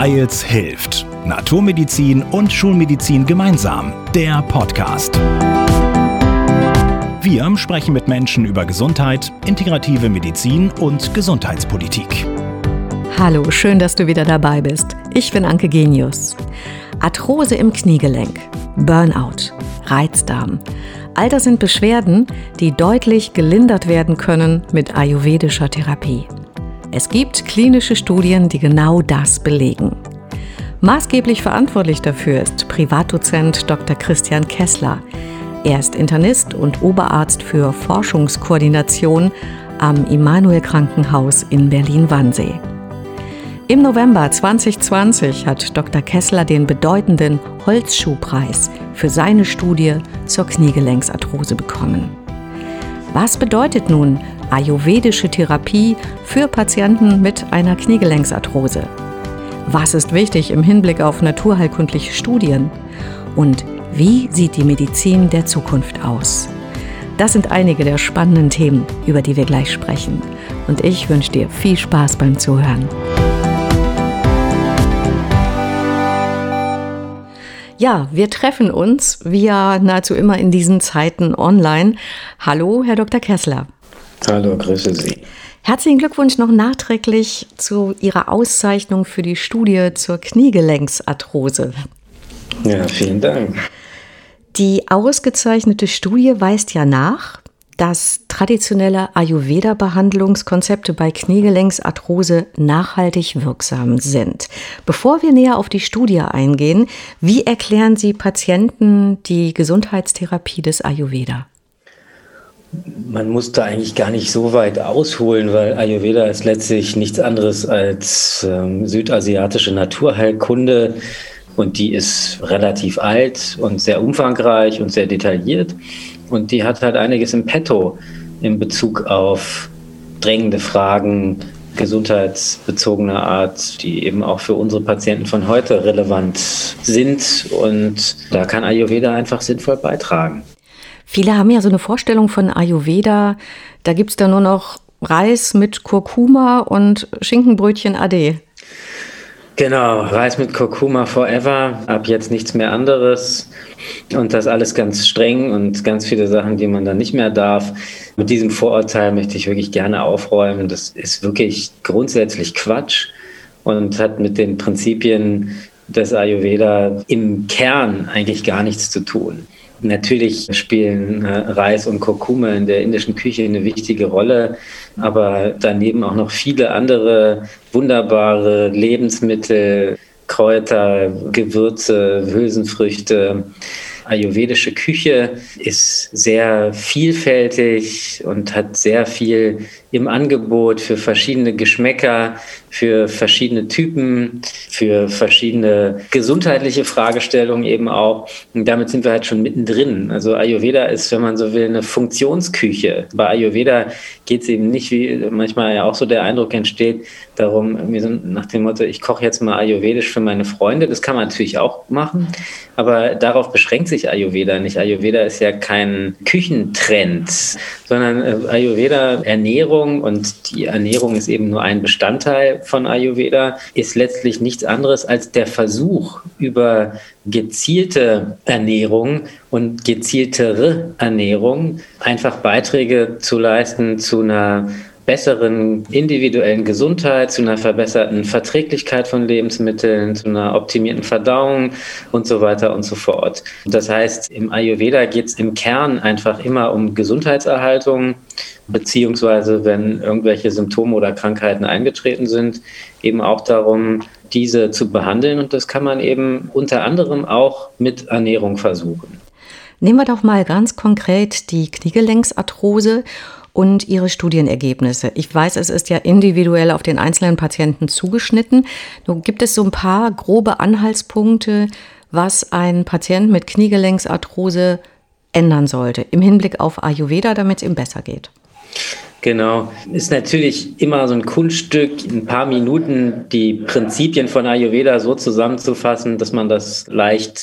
Weils hilft. Naturmedizin und Schulmedizin gemeinsam. Der Podcast. Wir sprechen mit Menschen über Gesundheit, integrative Medizin und Gesundheitspolitik. Hallo, schön, dass du wieder dabei bist. Ich bin Anke Genius. Arthrose im Kniegelenk, Burnout, Reizdarm. All das sind Beschwerden, die deutlich gelindert werden können mit ayurvedischer Therapie. Es gibt klinische Studien, die genau das belegen. Maßgeblich verantwortlich dafür ist Privatdozent Dr. Christian Kessler. Er ist Internist und Oberarzt für Forschungskoordination am Immanuel-Krankenhaus in Berlin-Wannsee. Im November 2020 hat Dr. Kessler den bedeutenden Holzschuhpreis für seine Studie zur Kniegelenksarthrose bekommen. Was bedeutet nun ayurvedische Therapie für Patienten mit einer Kniegelenksarthrose? Was ist wichtig im Hinblick auf naturheilkundliche Studien? Und wie sieht die Medizin der Zukunft aus? Das sind einige der spannenden Themen, über die wir gleich sprechen. Und ich wünsche dir viel Spaß beim Zuhören. Ja, wir treffen uns wie ja nahezu immer in diesen Zeiten online. Hallo, Herr Dr. Kessler. Hallo, grüße Sie. Herzlichen Glückwunsch noch nachträglich zu Ihrer Auszeichnung für die Studie zur Kniegelenksarthrose. Ja, vielen Dank. Die ausgezeichnete Studie weist ja nach, dass traditionelle Ayurveda-Behandlungskonzepte bei Kniegelenksarthrose nachhaltig wirksam sind. Bevor wir näher auf die Studie eingehen, wie erklären Sie Patienten die Gesundheitstherapie des Ayurveda? Man muss da eigentlich gar nicht so weit ausholen, weil Ayurveda ist letztlich nichts anderes als südasiatische Naturheilkunde. Und die ist relativ alt und sehr umfangreich und sehr detailliert. Und die hat halt einiges im Petto in Bezug auf drängende Fragen gesundheitsbezogener Art, die eben auch für unsere Patienten von heute relevant sind. Und da kann Ayurveda einfach sinnvoll beitragen. Viele haben ja so eine Vorstellung von Ayurveda, da gibt es da nur noch Reis mit Kurkuma und Schinkenbrötchen Ade. Genau, Reis mit Kurkuma forever, ab jetzt nichts mehr anderes und das alles ganz streng und ganz viele Sachen, die man dann nicht mehr darf. Mit diesem Vorurteil möchte ich wirklich gerne aufräumen. Das ist wirklich grundsätzlich Quatsch und hat mit den Prinzipien des Ayurveda im Kern eigentlich gar nichts zu tun. Natürlich spielen Reis und Kurkuma in der indischen Küche eine wichtige Rolle, aber daneben auch noch viele andere wunderbare Lebensmittel, Kräuter, Gewürze, Hülsenfrüchte. Ayurvedische Küche ist sehr vielfältig und hat sehr viel im Angebot für verschiedene Geschmäcker, für verschiedene Typen, für verschiedene gesundheitliche Fragestellungen eben auch. Und damit sind wir halt schon mittendrin. Also Ayurveda ist, wenn man so will, eine Funktionsküche. Bei Ayurveda geht es eben nicht, wie manchmal ja auch so der Eindruck entsteht, darum, nach dem Motto, ich koche jetzt mal ayurvedisch für meine Freunde. Das kann man natürlich auch machen, aber darauf beschränkt sich Ayurveda nicht. Ayurveda ist ja kein Küchentrend, sondern Ayurveda, Ernährung, und die Ernährung ist eben nur ein Bestandteil von Ayurveda, ist letztlich nichts anderes als der Versuch, über gezielte Ernährung und gezieltere Ernährung einfach Beiträge zu leisten zu einer besseren individuellen Gesundheit, zu einer verbesserten Verträglichkeit von Lebensmitteln, zu einer optimierten Verdauung und so weiter und so fort. Das heißt, im Ayurveda geht es im Kern einfach immer um Gesundheitserhaltung, beziehungsweise wenn irgendwelche Symptome oder Krankheiten eingetreten sind, eben auch darum, diese zu behandeln. Und das kann man eben unter anderem auch mit Ernährung versuchen. Nehmen wir doch mal ganz konkret die Kniegelenksarthrose und Ihre Studienergebnisse. Ich weiß, es ist ja individuell auf den einzelnen Patienten zugeschnitten. Nun gibt es so ein paar grobe Anhaltspunkte, was ein Patient mit Kniegelenksarthrose ändern sollte im Hinblick auf Ayurveda, damit es ihm besser geht. Genau. Ist natürlich immer so ein Kunststück, in ein paar Minuten die Prinzipien von Ayurveda so zusammenzufassen, dass man das leicht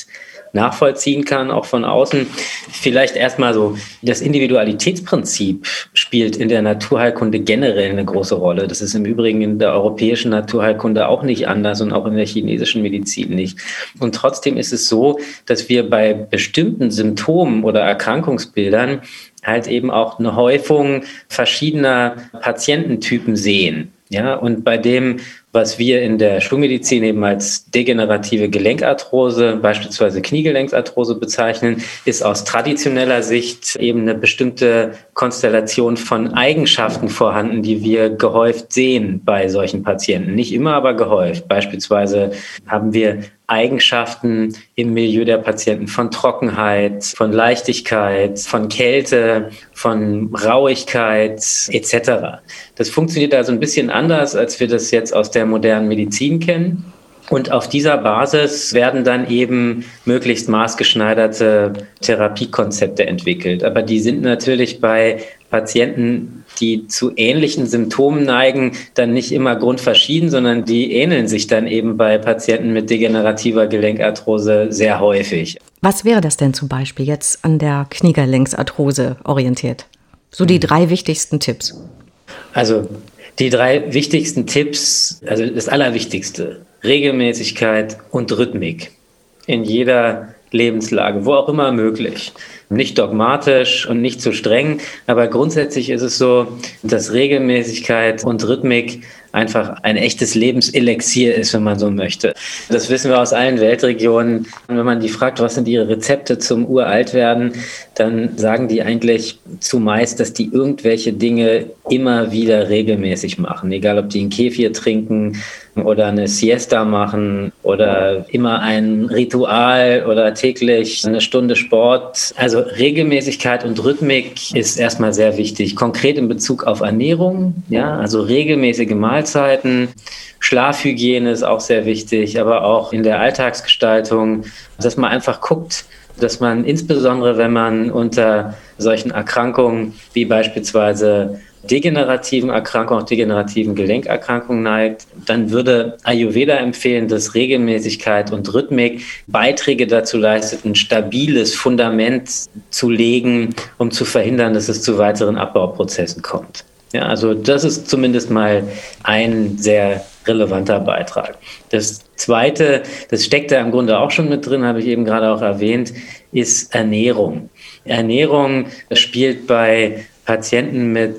nachvollziehen kann, auch von außen. Vielleicht erstmal so, das Individualitätsprinzip spielt in der Naturheilkunde generell eine große Rolle. Das ist im Übrigen in der europäischen Naturheilkunde auch nicht anders und auch in der chinesischen Medizin nicht. Und trotzdem ist es so, dass wir bei bestimmten Symptomen oder Erkrankungsbildern halt eben auch eine Häufung verschiedener Patiententypen sehen. Ja, und bei dem, was wir in der Schulmedizin eben als degenerative Gelenkarthrose, beispielsweise Kniegelenksarthrose bezeichnen, ist aus traditioneller Sicht eben eine bestimmte Konstellation von Eigenschaften vorhanden, die wir gehäuft sehen bei solchen Patienten. Nicht immer, aber gehäuft. Beispielsweise haben wir Eigenschaften im Milieu der Patienten von Trockenheit, von Leichtigkeit, von Kälte, von Rauigkeit etc. Das funktioniert also ein bisschen anders, als wir das jetzt aus der modernen Medizin kennen. Und auf dieser Basis werden dann eben möglichst maßgeschneiderte Therapiekonzepte entwickelt. Aber die sind natürlich bei Patienten, die zu ähnlichen Symptomen neigen, dann nicht immer grundverschieden, sondern die ähneln sich dann eben bei Patienten mit degenerativer Gelenkarthrose sehr häufig. Was wäre das denn zum Beispiel jetzt an der Kniegelenksarthrose orientiert? So die 3 wichtigsten Tipps. Also die 3 wichtigsten Tipps, also das Allerwichtigste: Regelmäßigkeit und Rhythmik in jeder Lebenslage, wo auch immer möglich. Nicht dogmatisch und nicht zu streng, aber grundsätzlich ist es so, dass Regelmäßigkeit und Rhythmik einfach ein echtes Lebenselixier ist, wenn man so möchte. Das wissen wir aus allen Weltregionen. Und wenn man die fragt, was sind ihre Rezepte zum Uraltwerden, dann sagen die eigentlich zumeist, dass die irgendwelche Dinge immer wieder regelmäßig machen. Egal, ob die einen Kefir trinken oder eine Siesta machen oder immer ein Ritual oder täglich eine Stunde Sport. Also Regelmäßigkeit und Rhythmik ist erstmal sehr wichtig. Konkret in Bezug auf Ernährung, ja, also regelmäßige Mahlzeiten. Schlafhygiene ist auch sehr wichtig, aber auch in der Alltagsgestaltung, dass man einfach guckt, dass man insbesondere, wenn man unter solchen Erkrankungen wie beispielsweise degenerativen Erkrankungen, auch degenerativen Gelenkerkrankungen neigt, dann würde Ayurveda empfehlen, dass Regelmäßigkeit und Rhythmik Beiträge dazu leistet, ein stabiles Fundament zu legen, um zu verhindern, dass es zu weiteren Abbauprozessen kommt. Ja, also das ist zumindest mal ein sehr relevanter Beitrag. Das Zweite, das steckt da im Grunde auch schon mit drin, habe ich eben gerade auch erwähnt, ist Ernährung. Ernährung spielt bei Patienten mit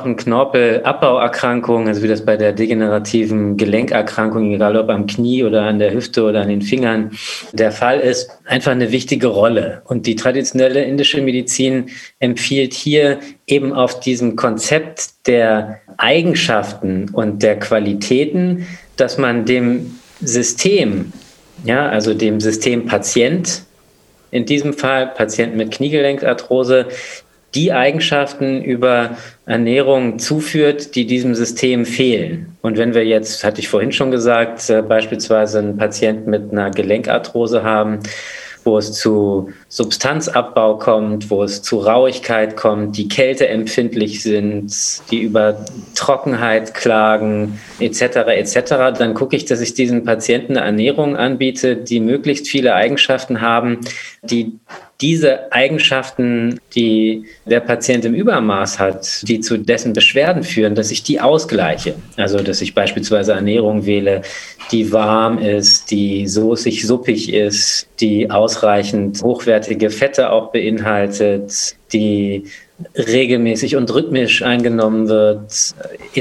Knochen-Knorpel-Abbauerkrankungen, also wie das bei der degenerativen Gelenkerkrankung, egal ob am Knie oder an der Hüfte oder an den Fingern, der Fall ist, einfach eine wichtige Rolle. Und die traditionelle indische Medizin empfiehlt hier eben auf diesem Konzept der Eigenschaften und der Qualitäten, dass man dem System, ja, also dem System Patient, in diesem Fall Patient mit Kniegelenkarthrose, die Eigenschaften über Ernährung zuführt, die diesem System fehlen. Und wenn wir jetzt, hatte ich vorhin schon gesagt, beispielsweise einen Patienten mit einer Gelenkarthrose haben, wo es zu Substanzabbau kommt, wo es zu Rauigkeit kommt, die kälteempfindlich sind, die über Trockenheit klagen, etc., dann gucke ich, dass ich diesen Patienten eine Ernährung anbiete, die möglichst viele Eigenschaften haben, die diese Eigenschaften, die der Patient im Übermaß hat, die zu dessen Beschwerden führen, dass ich die ausgleiche. Also, dass ich beispielsweise Ernährung wähle, die warm ist, die soßig, suppig ist, die ausreichend hochwertige Fette auch beinhaltet, die regelmäßig und rhythmisch eingenommen wird,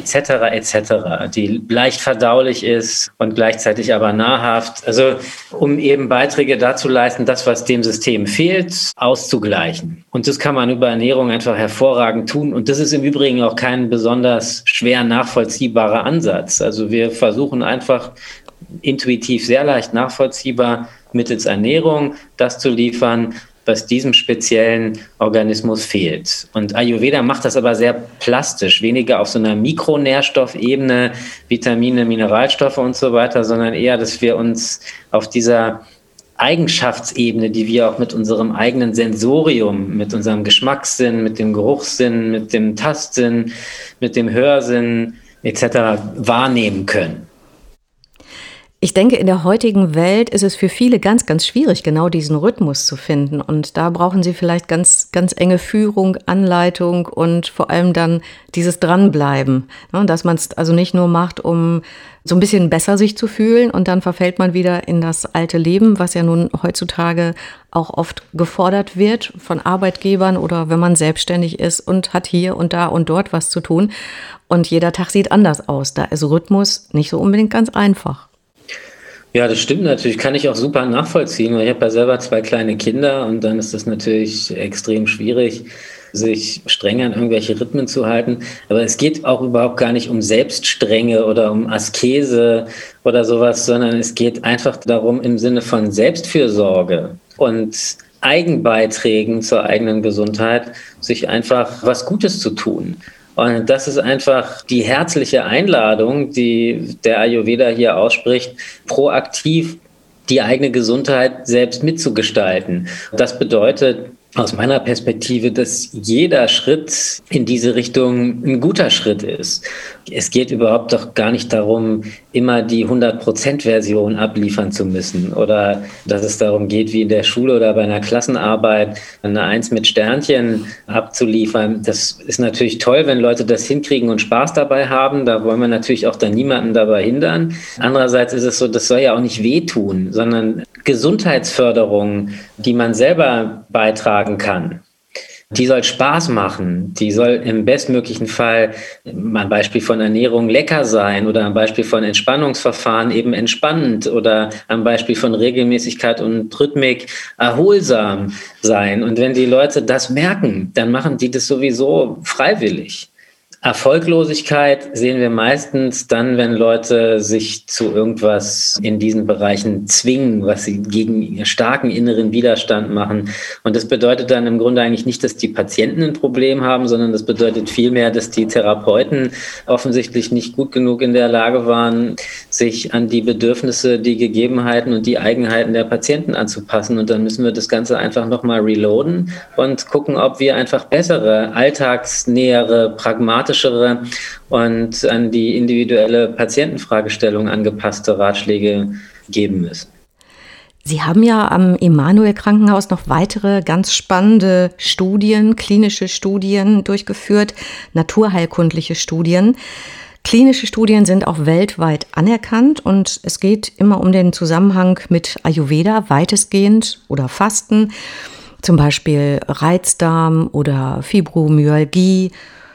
etc., die leicht verdaulich ist und gleichzeitig aber nahrhaft. Also um eben Beiträge dazu leisten, das, was dem System fehlt, auszugleichen. Und das kann man über Ernährung einfach hervorragend tun. Und das ist im Übrigen auch kein besonders schwer nachvollziehbarer Ansatz. Also wir versuchen einfach intuitiv sehr leicht nachvollziehbar mittels Ernährung das zu liefern, was diesem speziellen Organismus fehlt. Und Ayurveda macht das aber sehr plastisch, weniger auf so einer Mikronährstoffebene, Vitamine, Mineralstoffe und so weiter, sondern eher, dass wir uns auf dieser Eigenschaftsebene, die wir auch mit unserem eigenen Sensorium, mit unserem Geschmackssinn, mit dem Geruchssinn, mit dem Tastsinn, mit dem Hörsinn etc. wahrnehmen können. Ich denke, in der heutigen Welt ist es für viele ganz, ganz schwierig, genau diesen Rhythmus zu finden. Und da brauchen sie vielleicht ganz, ganz enge Führung, Anleitung und vor allem dann dieses Dranbleiben. Ne, dass man es also nicht nur macht, um so ein bisschen besser sich zu fühlen und dann verfällt man wieder in das alte Leben, was ja nun heutzutage auch oft gefordert wird von Arbeitgebern oder wenn man selbstständig ist und hat hier und da und dort was zu tun. Und jeder Tag sieht anders aus. Da ist Rhythmus nicht so unbedingt ganz einfach. Ja, das stimmt natürlich, kann ich auch super nachvollziehen, weil ich habe ja selber 2 kleine Kinder und dann ist das natürlich extrem schwierig, sich streng an irgendwelche Rhythmen zu halten. Aber es geht auch überhaupt gar nicht um Selbststrenge oder um Askese oder sowas, sondern es geht einfach darum, im Sinne von Selbstfürsorge und Eigenbeiträgen zur eigenen Gesundheit, sich einfach was Gutes zu tun. Und das ist einfach die herzliche Einladung, die der Ayurveda hier ausspricht, proaktiv die eigene Gesundheit selbst mitzugestalten. Das bedeutet aus meiner Perspektive, dass jeder Schritt in diese Richtung ein guter Schritt ist. Es geht überhaupt doch gar nicht darum, immer die 100%-Version abliefern zu müssen oder dass es darum geht, wie in der Schule oder bei einer Klassenarbeit eine 1 mit Sternchen abzuliefern. Das ist natürlich toll, wenn Leute das hinkriegen und Spaß dabei haben. Da wollen wir natürlich auch dann niemanden dabei hindern. Andererseits ist es so, das soll ja auch nicht wehtun, sondern Gesundheitsförderung, die man selber beitragen kann. Die soll Spaß machen, die soll im bestmöglichen Fall, am Beispiel von Ernährung, lecker sein oder am Beispiel von Entspannungsverfahren eben entspannend oder am Beispiel von Regelmäßigkeit und Rhythmik erholsam sein. Und wenn die Leute das merken, dann machen die das sowieso freiwillig. Erfolglosigkeit sehen wir meistens dann, wenn Leute sich zu irgendwas in diesen Bereichen zwingen, was sie gegen starken inneren Widerstand machen. Und das bedeutet dann im Grunde eigentlich nicht, dass die Patienten ein Problem haben, sondern das bedeutet vielmehr, dass die Therapeuten offensichtlich nicht gut genug in der Lage waren, sich an die Bedürfnisse, die Gegebenheiten und die Eigenheiten der Patienten anzupassen. Und dann müssen wir das Ganze einfach nochmal reloaden und gucken, ob wir einfach bessere, alltagsnähere, pragmatischere und an die individuelle Patientenfragestellung angepasste Ratschläge geben müssen. Sie haben ja am Emanuel-Krankenhaus noch weitere ganz spannende Studien, klinische Studien durchgeführt, naturheilkundliche Studien. Klinische Studien sind auch weltweit anerkannt und es geht immer um den Zusammenhang mit Ayurveda, weitestgehend oder Fasten, zum Beispiel Reizdarm oder Fibromyalgie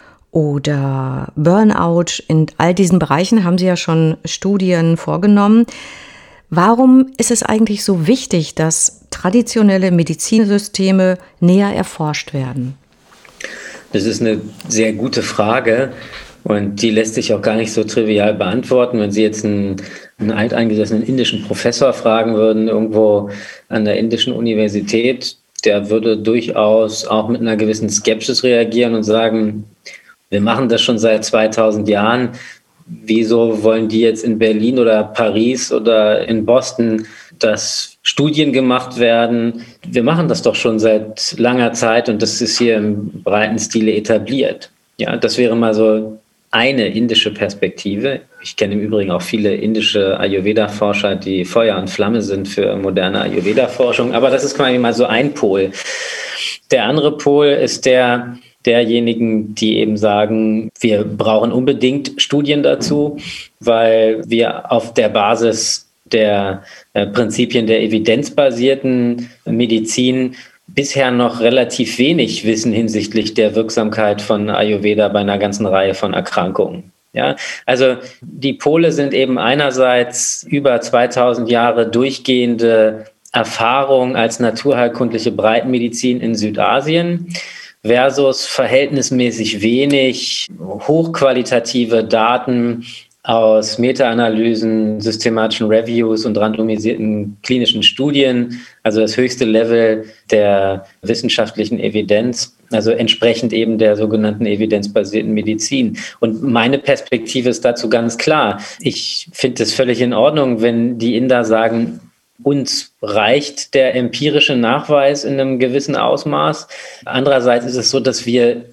oder Burnout. In all diesen Bereichen haben Sie ja schon Studien vorgenommen. Warum ist es eigentlich so wichtig, dass traditionelle Medizinsysteme näher erforscht werden? Das ist eine sehr gute Frage und die lässt sich auch gar nicht so trivial beantworten. Wenn Sie jetzt einen alteingesessenen indischen Professor fragen würden, irgendwo an der indischen Universität, der würde durchaus auch mit einer gewissen Skepsis reagieren und sagen, wir machen das schon seit 2000 Jahren. Wieso wollen die jetzt in Berlin oder Paris oder in Boston, dass Studien gemacht werden? Wir machen das doch schon seit langer Zeit und das ist hier im breiten Stile etabliert. Ja, das wäre mal so eine indische Perspektive. Ich kenne im Übrigen auch viele indische Ayurveda-Forscher, die Feuer und Flamme sind für moderne Ayurveda-Forschung. Aber das ist quasi mal so ein Pol. Der andere Pol ist derjenigen, die eben sagen, wir brauchen unbedingt Studien dazu, weil wir auf der Basis der Prinzipien der evidenzbasierten Medizin bisher noch relativ wenig wissen hinsichtlich der Wirksamkeit von Ayurveda bei einer ganzen Reihe von Erkrankungen. Ja, also die Pole sind eben einerseits über 2000 Jahre durchgehende Erfahrung als naturheilkundliche Breitenmedizin in Südasien versus verhältnismäßig wenig hochqualitative Daten aus Meta-Analysen, systematischen Reviews und randomisierten klinischen Studien, also das höchste Level der wissenschaftlichen Evidenz, also entsprechend eben der sogenannten evidenzbasierten Medizin. Und meine Perspektive ist dazu ganz klar. Ich finde es völlig in Ordnung, wenn die Inder sagen, uns reicht der empirische Nachweis in einem gewissen Ausmaß. Andererseits ist es so, dass wir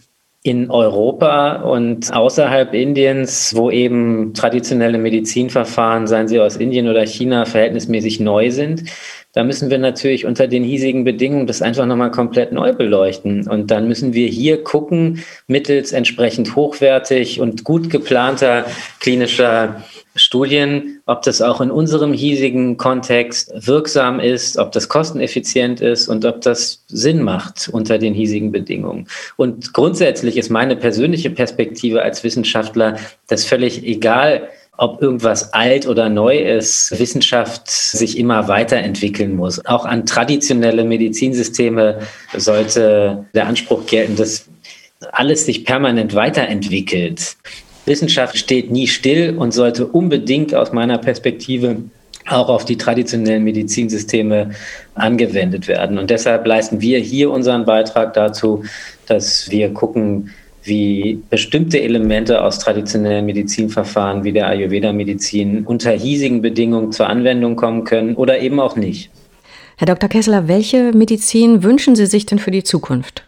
in Europa und außerhalb Indiens, wo eben traditionelle Medizinverfahren, seien sie aus Indien oder China, verhältnismäßig neu sind. Da müssen wir natürlich unter den hiesigen Bedingungen das einfach nochmal komplett neu beleuchten. Und dann müssen wir hier gucken, mittels entsprechend hochwertig und gut geplanter klinischer Studien, ob das auch in unserem hiesigen Kontext wirksam ist, ob das kosteneffizient ist und ob das Sinn macht unter den hiesigen Bedingungen. Und grundsätzlich ist meine persönliche Perspektive als Wissenschaftler, das völlig egal, ob irgendwas alt oder neu ist, Wissenschaft sich immer weiterentwickeln muss. Auch an traditionelle Medizinsysteme sollte der Anspruch gelten, dass alles sich permanent weiterentwickelt. Wissenschaft steht nie still und sollte unbedingt aus meiner Perspektive auch auf die traditionellen Medizinsysteme angewendet werden. Und deshalb leisten wir hier unseren Beitrag dazu, dass wir gucken, wie bestimmte Elemente aus traditionellen Medizinverfahren wie der Ayurveda-Medizin unter hiesigen Bedingungen zur Anwendung kommen können oder eben auch nicht. Herr Dr. Kessler, welche Medizin wünschen Sie sich denn für die Zukunft?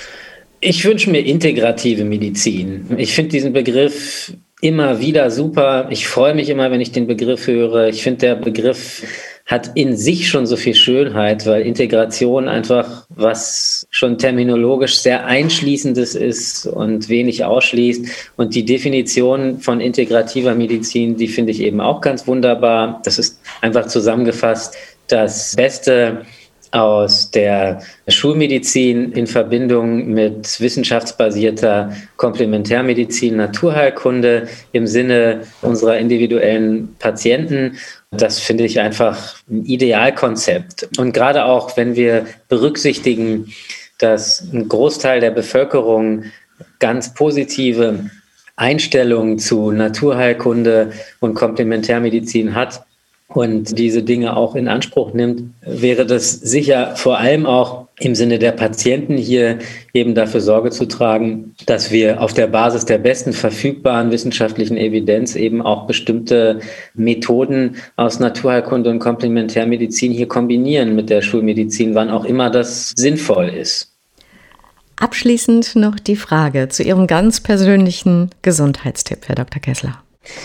Ich wünsche mir integrative Medizin. Ich finde diesen Begriff immer wieder super. Ich freue mich immer, wenn ich den Begriff höre. Ich finde, der Begriff hat in sich schon so viel Schönheit, weil Integration einfach was schon terminologisch sehr Einschließendes ist und wenig ausschließt. Und die Definition von integrativer Medizin, die finde ich eben auch ganz wunderbar. Das ist einfach zusammengefasst das Beste aus der Schulmedizin in Verbindung mit wissenschaftsbasierter Komplementärmedizin, Naturheilkunde im Sinne unserer individuellen Patienten. Das finde ich einfach ein Idealkonzept. Und gerade auch, wenn wir berücksichtigen, dass ein Großteil der Bevölkerung ganz positive Einstellungen zu Naturheilkunde und Komplementärmedizin hat, und diese Dinge auch in Anspruch nimmt, wäre das sicher vor allem auch im Sinne der Patienten hier eben dafür Sorge zu tragen, dass wir auf der Basis der besten verfügbaren wissenschaftlichen Evidenz eben auch bestimmte Methoden aus Naturheilkunde und Komplementärmedizin hier kombinieren mit der Schulmedizin, wann auch immer das sinnvoll ist. Abschließend noch die Frage zu Ihrem ganz persönlichen Gesundheitstipp, Herr Dr. Kessler.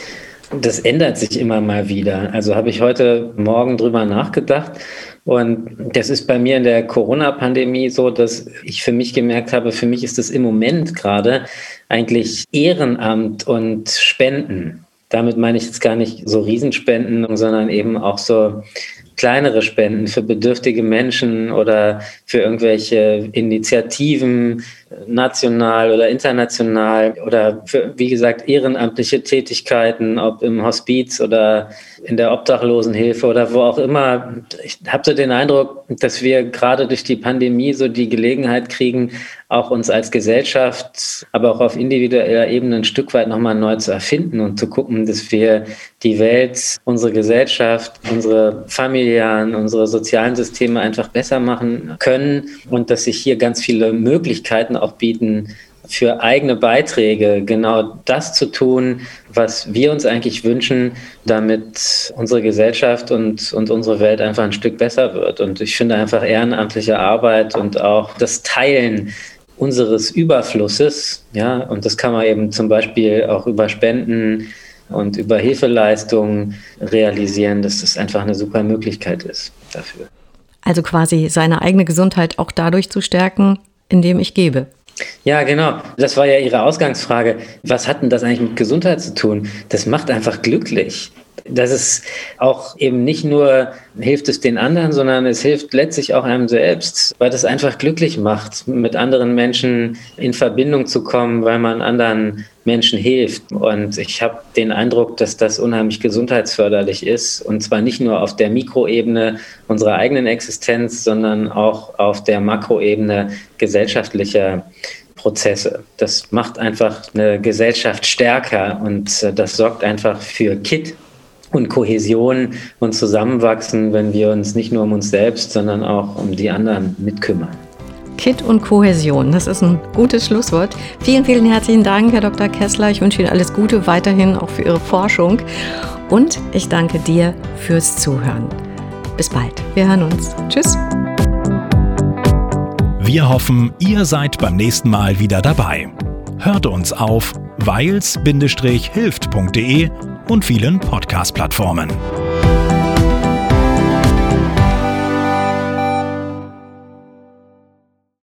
Das ändert sich immer mal wieder. Also habe ich heute Morgen drüber nachgedacht. Und das ist bei mir in der Corona-Pandemie so, dass ich für mich gemerkt habe, für mich ist das im Moment gerade eigentlich Ehrenamt und Spenden. Damit meine ich jetzt gar nicht so Riesenspenden, sondern eben auch so kleinere Spenden für bedürftige Menschen oder für irgendwelche Initiativen, national oder international oder für, wie gesagt, ehrenamtliche Tätigkeiten, ob im Hospiz oder in der Obdachlosenhilfe oder wo auch immer. Ich habe so den Eindruck, dass wir gerade durch die Pandemie so die Gelegenheit kriegen, auch uns als Gesellschaft, aber auch auf individueller Ebene ein Stück weit nochmal neu zu erfinden und zu gucken, dass wir die Welt, unsere Gesellschaft, unsere familiären, unsere sozialen Systeme einfach besser machen können und dass sich hier ganz viele Möglichkeiten auch bieten, für eigene Beiträge genau das zu tun, was wir uns eigentlich wünschen, damit unsere Gesellschaft und unsere Welt einfach ein Stück besser wird. Und ich finde einfach ehrenamtliche Arbeit und auch das Teilen unseres Überflusses, ja, und das kann man eben zum Beispiel auch über Spenden und über Hilfeleistungen realisieren, dass das einfach eine super Möglichkeit ist dafür. Also quasi seine eigene Gesundheit auch dadurch zu stärken, indem ich gebe. Ja, genau. Das war ja Ihre Ausgangsfrage. Was hat denn das eigentlich mit Gesundheit zu tun? Das macht einfach glücklich. Das ist auch eben nicht nur, hilft es den anderen, sondern es hilft letztlich auch einem selbst, weil das einfach glücklich macht, mit anderen Menschen in Verbindung zu kommen, weil man anderen Menschen hilft. Und ich habe den Eindruck, dass das unheimlich gesundheitsförderlich ist. Und zwar nicht nur auf der Mikroebene unserer eigenen Existenz, sondern auch auf der Makroebene gesellschaftlicher Prozesse. Das macht einfach eine Gesellschaft stärker und das sorgt einfach für Kitt und Kohäsion und Zusammenwachsen, wenn wir uns nicht nur um uns selbst, sondern auch um die anderen mitkümmern. Kitt und Kohäsion, das ist ein gutes Schlusswort. Vielen, vielen herzlichen Dank, Herr Dr. Kessler. Ich wünsche Ihnen alles Gute weiterhin auch für Ihre Forschung. Und ich danke dir fürs Zuhören. Bis bald. Wir hören uns. Tschüss. Wir hoffen, ihr seid beim nächsten Mal wieder dabei. Hört uns auf weils-hilft.de und vielen Podcast-Plattformen.